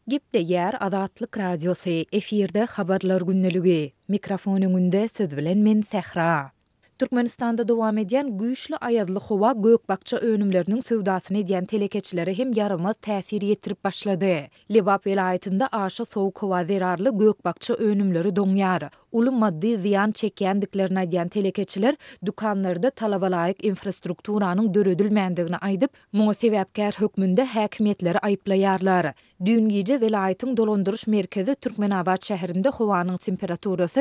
Giple yer Adatlyk Radiosu efirde habarlar günneligi. Mikrofonunda siz bilen men Sehra. Türkmenistanda dowam edýän güýçli aýadly howa gökbakça önümleriniň sowdasyny edýän telekeçilere hem ýaramaz täsir ýetirip başlady. Lebap welaýatynda aşy sowuk howa zerarly gökbakça önümleri doňýar. Uly maddi ziýan çekýändiklerini aýdýan telekeçiler dukanlarda talaba laýyk infrastrukturanyň döredilmändigini aýdyp, muňa sebäpkär hökmünde häkimetleri aýplaýarlar. Dün gece welaýatyň dolandyrış merkezi Türkmenabad şäherinde howanyň temperaturasy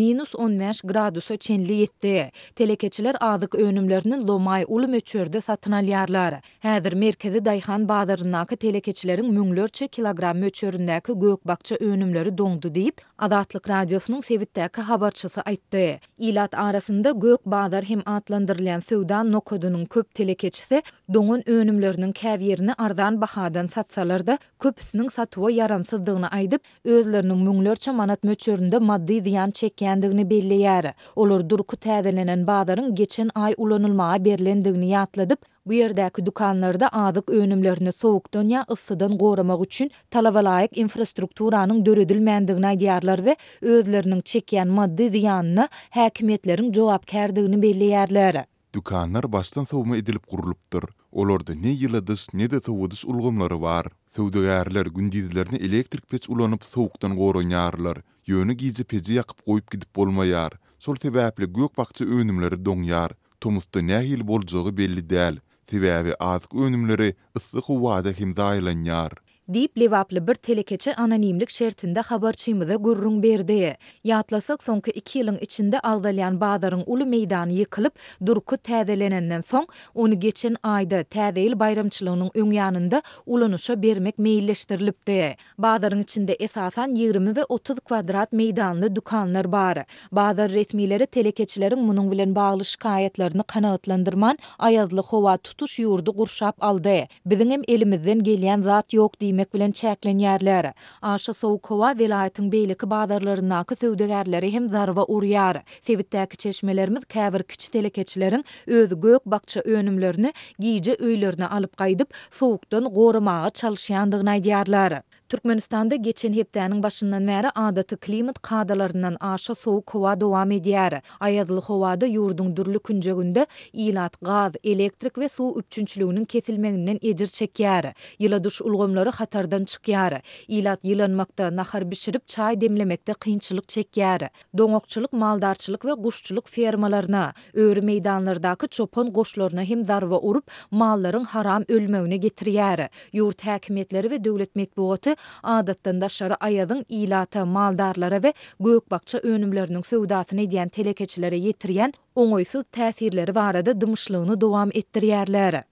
-15 gradusa çenli ýetdi. Telekeçiler azyk önümlerini lomay uly möçörde satyn alýarlar. Häzir merkezi Daýhan bazaryndaky telekeçileriň müňlerçe kilogram möçöründäki gökbakça önümleri doňdy diýip Adatlyk Radiosynyň sebitdäki habarçysy aýtdy. Ilat arasynda gök bazar hem atlandyrylýan sowda nokodunyň köp telekeçisi doňun önümleriniň käwierini arzan bahadan satsalar-da köpüsiniň satywa yaramsızdygyny aýdyp, özleriniň müňlerçe manat möçöründe maddi ziýan çekýändigini belleýär. Olar durky täzelenen bazaryň geçen ay ulanylmaga berilendigini ýatladyp, bu ýerdäki dukanlarda azyk önümlerini sowukdan ýa yssydan goramak üçin talaba laýyk infrastrukturanyň döredilmändigini aýdýarlar we özleriniň çekýän maddi ziýanyna häkimetleriň jogapkärdigini belleýärler. Dukanlar baştan sowma edilip gurulypdyr. Olarda ne ýyladys, ne de sowudys ulgamlary bar. Sowdagärler gündizlerini elektrik peç ulanyp sowukdan goranýarlar. Ýöne gizi peci ýakyp goýup gidip bolmaýar. Sol sebäpli gökbakça önümleri doňýar. Tomusda nähil boljagy belli däl. Sebäbi azyk önümleri yssyk howada hem daýlanýar. Diýip lewaply bir telekeçe anonimlik şertinde habarçymyza gurrun berdi. Ýatlasak soňky 2 ýylyň içinde agdalýan bazaryň uly meýdany ýykylyp, durky täzelenenden soň onu geçen aýda täze ýyl bayramçylygynyň öň ýanynda ulanışa bermek meýilleşdirilipdi. Bazaryň içinde esasan 20 we 30 kvadrat meýdanly dukanlar bar. Bazar resmileri telekeçileriň munyň bilen bagly şikaýetlerini kanagatlandyrman aýadly howa tutuş ýurdy gurşap aldy. Biziň hem elimizden gelýän zat ýok diýmek bilen çäklenýärler. Aşy sowuk howa welaýatyň beýleki bazarlaryndaky söwdegärleri hem zarwa urýar. Sebitdäki çeşmelerimiz käbir kiçi telekeçileriň özü gök bakça önümlerini giýje öýlerine alyp gaýdyp sowukdan goramaga çalyşýandygyny aýdýarlar. Türkmenistanda geçen hepdäniň başyndan bäri adaty klimat kadalaryndan aşy sowuk howa dowam edýär. Aýadly howada ýurdun dürli künjeginde ilat, gaz, elektrik we suw üçünçliginiň kesilmeginden ejir çekýär. Ýyla duş ulgamlary hatardan çykýar. Ilat ýylanmakda, nahar bişirip çay demlemekde kynçylyk çekýär. Doňokçylyk, maldarçylyk we guşçylyk fermalaryna, öýri meýdanlardaky çopon goşlaryna hem zarwa urup mallaryň haram ölmegine getirýär. Ýurt häkimetleri we döwlet medeniýeti adatdan daşary aýadyň ilata, maldarlara we gökbakça önümleriniň sowdasyny edýän telekeçilere ýetirýän oňoýsuz täsirleri barada dymyşlygyny dowam etdirýärler.